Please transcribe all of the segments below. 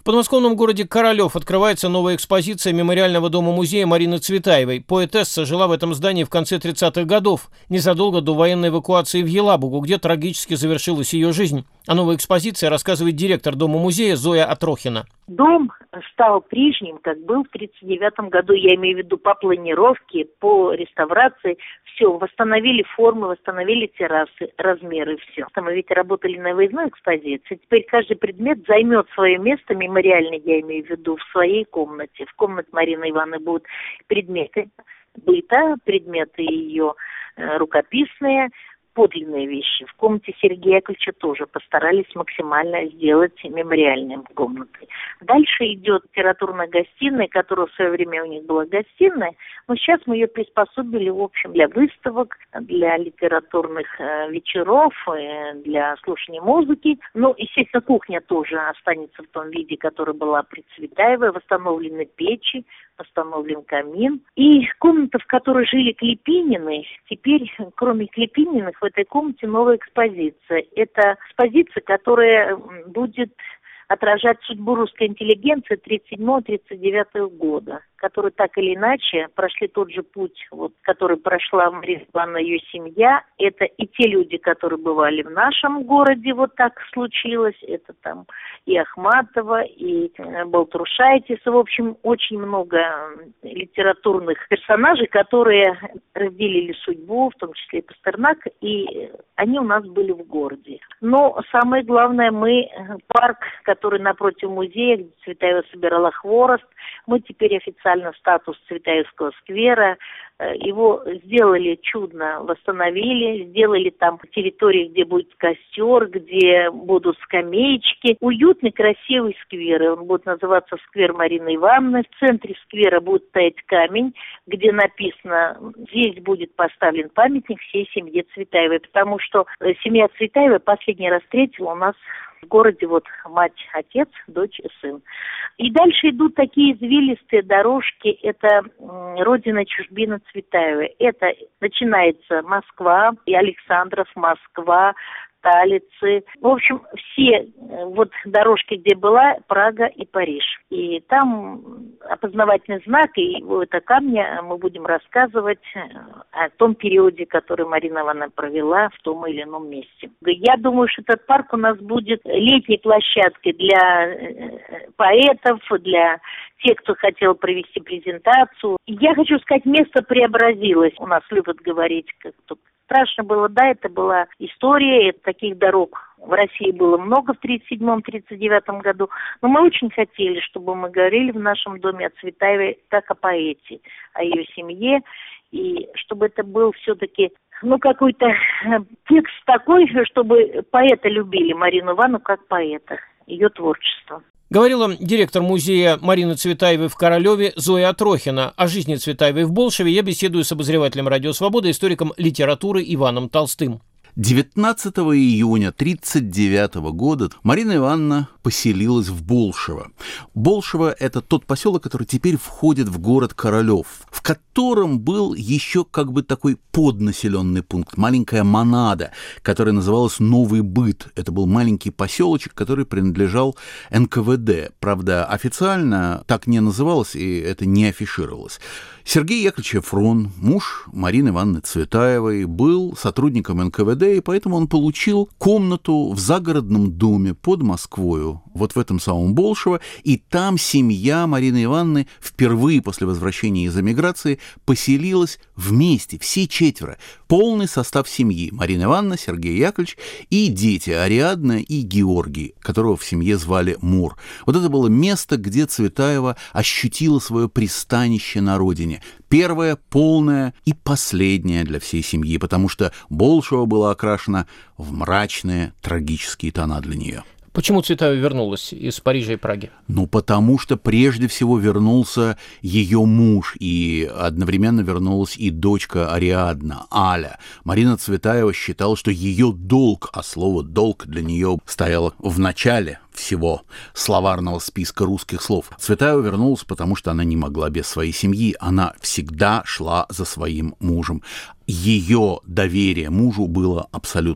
В подмосковном городе Королев открывается новая экспозиция мемориального дома-музея Марины Цветаевой. Поэтесса жила в этом здании в конце 30-х годов, незадолго до военной эвакуации в Елабугу, где трагически завершилась ее жизнь. О новой экспозиции рассказывает директор дома-музея Зоя Атрохина. Дом стал прежним, как был в 1939 году, я имею в виду по планировке, по реставрации. Все, восстановили формы, восстановили террасы, размеры, все. Мы ведь работали на выездной экспозиции. Теперь каждый предмет займет свое место, мемориальный, я имею в виду, в своей комнате. В комнате Марины Ивановны будут предметы быта, предметы ее рукописные, подлинные вещи. В комнате Сергея Яковлевича тоже постарались максимально сделать мемориальной комнатой. Дальше идет литературная гостиная, которая в свое время у них была гостиная, но сейчас мы ее приспособили, в общем, для выставок, для литературных вечеров, для слушания музыки. Ну, естественно, кухня тоже останется в том виде, который была при Цветаевой, восстановлены печи, восстановлен камин. И комната, в которой жили Клепинины, теперь, кроме Клепининых, в этой комнате новая экспозиция. Это экспозиция, которая будет отражать судьбу русской интеллигенции 1937-1939 года, которые так или иначе прошли тот же путь, который прошла Марина Ивановна и ее семья. Это и те люди, которые бывали в нашем городе, вот так случилось. Это там и Ахматова, и Балтрушайтис. В общем, очень много литературных персонажей, которые разделили судьбу, в том числе и Пастернак, и они у нас были в городе. Но самое главное, мы парк, который напротив музея, где Цветаева собирала хворост, мы теперь официально статус Цветаевского сквера, его сделали чудно, восстановили, сделали там территорию, где будет костер, где будут скамеечки. Уютный, красивый сквер, он будет называться сквер Марины Ивановны. В центре сквера будет стоять камень, где написано, здесь будет поставлен памятник всей семье Цветаевой, потому что семья Цветаевой последний раз встретила у нас в городе мать, отец, дочь и сын. И дальше идут такие извилистые дорожки. Это родина, чужбина Цветаевой. Это начинается Москва, и Александров, Москва, Талицы. В общем, все дорожки, где была, Прага и Париж. И там опознавательный знак, и это камня мы будем рассказывать о том периоде, который Марина Ивановна провела в том или ином месте. Я думаю, что этот парк у нас будет летней площадкой для поэтов, для тех, кто хотел провести презентацию. Я хочу сказать, место преобразилось. У нас любят говорить, как тут страшно было, да, это была история, таких дорог в России было много в 1937-1939 году, но мы очень хотели, чтобы мы говорили в нашем доме о Цветаевой как о поэте, о ее семье, и чтобы это был все-таки какой-то текст такой, чтобы поэта любили, Марину Ивановну как поэта, ее творчество. Говорила директор музея Марины Цветаевой в Королеве Зоя Атрохина. О жизни Цветаевой в Болшеве я беседую с обозревателем «Радио Свобода», историком литературы Иваном Толстым. 19 июня 1939 года Марина Ивановна поселилась в Болшево. Болшево – это тот поселок, который теперь входит в город Королев, в котором был еще такой поднаселенный пункт, маленькая монада, которая называлась Новый Быт. Это был маленький поселочек, который принадлежал НКВД. Правда, официально так не называлось, и это не афишировалось. Сергей Яковлевич Эфрон, муж Марины Ивановны Цветаевой, был сотрудником НКВД, и поэтому он получил комнату в загородном доме под Москвою, в этом самом Болшево, и там семья Марины Ивановны впервые после возвращения из эмиграции поселилась вместе, все четверо. Полный состав семьи: Марина Ивановна, Сергей Яковлевич и дети Ариадна и Георгий, которого в семье звали Мур. Это было место, где Цветаева ощутила свое пристанище на родине. Первое, полное и последнее для всей семьи, потому что Болшево было окрашено в мрачные, трагические тона для нее. Почему Цветаева вернулась из Парижа и Праги? Потому что прежде всего вернулся ее муж, и одновременно вернулась и дочка Ариадна, Аля. Марина Цветаева считала, что ее долг, а слово «долг» для нее стояло в начале всего словарного списка русских слов. Цветаева вернулась, потому что она не могла без своей семьи. Она всегда шла за своим мужем. Ее доверие мужу было абсолютным.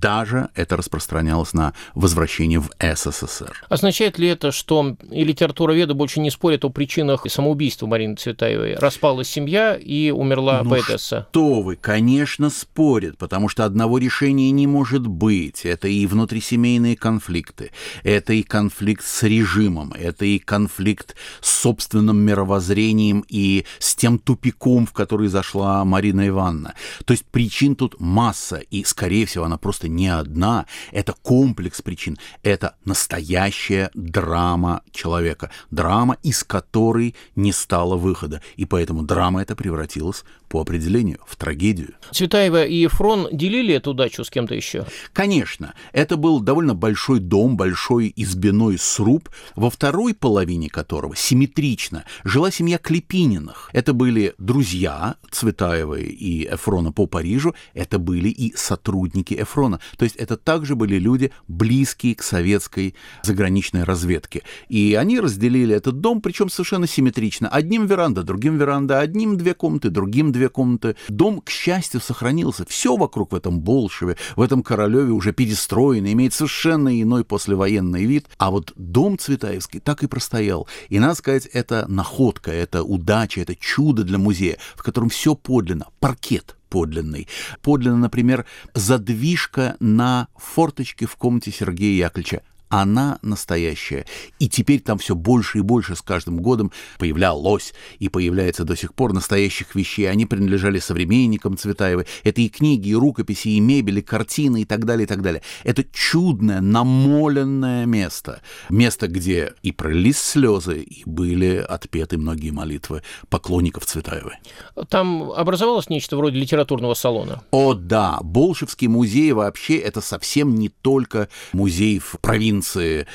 даже это распространялось на возвращение в СССР. Означает ли это, что и литературоведы больше не спорят о причинах самоубийства Марины Цветаевой? Распалась семья и умерла поэтесса. Что вы, конечно, спорят, потому что одного решения не может быть. Это и внутрисемейные конфликты, это и конфликт с режимом, это и конфликт с собственным мировоззрением и с тем тупиком, в который зашла Марина Ивановна. То есть причин тут масса, и, скорее всего, она просто не одна. Это комплекс причин. Это настоящая драма человека. Драма, из которой не стало выхода. И поэтому драма эта превратилась по определению в трагедию. Цветаева и Эфрон делили эту дачу с кем-то еще? Конечно. Это был довольно большой дом, большой избиной сруб, во второй половине которого симметрично жила семья Клепининых. Это были друзья Цветаевой и Эфрона по Парижу, это были и сотрудники Эфрона. То есть это также были люди, близкие к советской заграничной разведке. И они разделили этот дом, причем совершенно симметрично. Одним веранда, другим веранда, одним 2 комнаты, другим 2 комнаты. Дом, к счастью, сохранился. Все вокруг в этом Болшеве, в этом Королеве уже перестроено, имеет совершенно иной послевоенный вид. А вот дом Цветаевский так и простоял. И, надо сказать, это находка, это удача, это чудо для музея, в котором все подлинно. Паркет подлинный. Подлинно, например, задвижка на форточке в комнате Сергея Яковлевича. Она настоящая. И теперь там все больше и больше с каждым годом появлялось и появляется до сих пор настоящих вещей. Они принадлежали современникам Цветаевой. Это и книги, и рукописи, и мебель, и картины, и так далее, и так далее. Это чудное, намоленное место. Место, где и пролились слезы, и были отпеты многие молитвы поклонников Цветаевой. Там образовалось нечто вроде литературного салона? О, да. Болшевский музей вообще это совсем не только музей в провинции,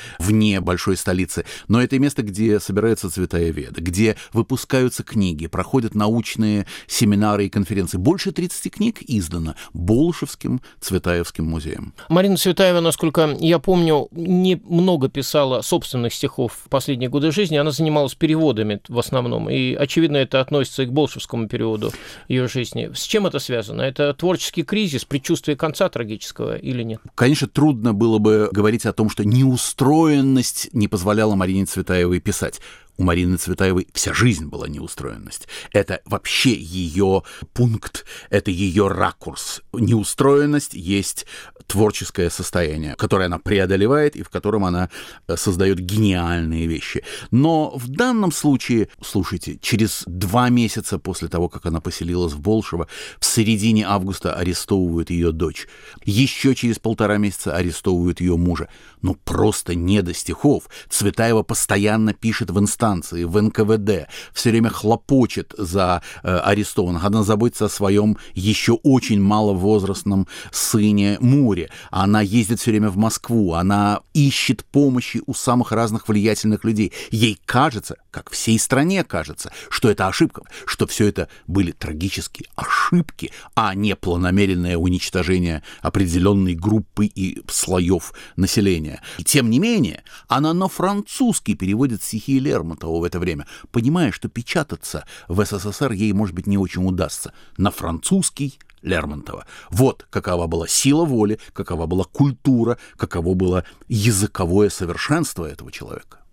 вне большой столицы, но это место, где собираются цветаеведы, где выпускаются книги, проходят научные семинары и конференции. Больше 30 книг издано Болшевским Цветаевским музеем. Марина Цветаева, насколько я помню, немного писала собственных стихов в последние годы жизни. Она занималась переводами в основном, и, очевидно, это относится и к болшевскому периоду ее жизни. С чем это связано? Это творческий кризис, предчувствие конца трагического или нет? Конечно, трудно было бы говорить о том, что неустроенность не позволяла Марине Цветаевой писать. У Марины Цветаевой вся жизнь была неустроенность. Это вообще ее пункт, это ее ракурс. Неустроенность есть творческое состояние, которое она преодолевает и в котором она создает гениальные вещи. Но в данном случае, слушайте, через 2 месяца после того, как она поселилась в Болшево, в середине августа арестовывают ее дочь. Еще через 1,5 месяца арестовывают ее мужа. Ну, просто не до стихов. Цветаева постоянно пишет в инстанции, в НКВД, все время хлопочет за арестованных. Она заботится о своем еще очень маловозрастном сыне Муре. Она ездит все время в Москву. Она ищет помощи у самых разных влиятельных людей. Ей кажется, как всей стране кажется, что это ошибка, что все это были трагические ошибки, а не планомеренное уничтожение определенной группы и слоев населения. И тем не менее, она на французский переводит стихи Лермонтова в это время, понимая, что печататься в СССР ей, может быть, не очень удастся. На французский Лермонтова. Вот какова была сила воли, какова была культура, каково было языковое совершенство этого человека.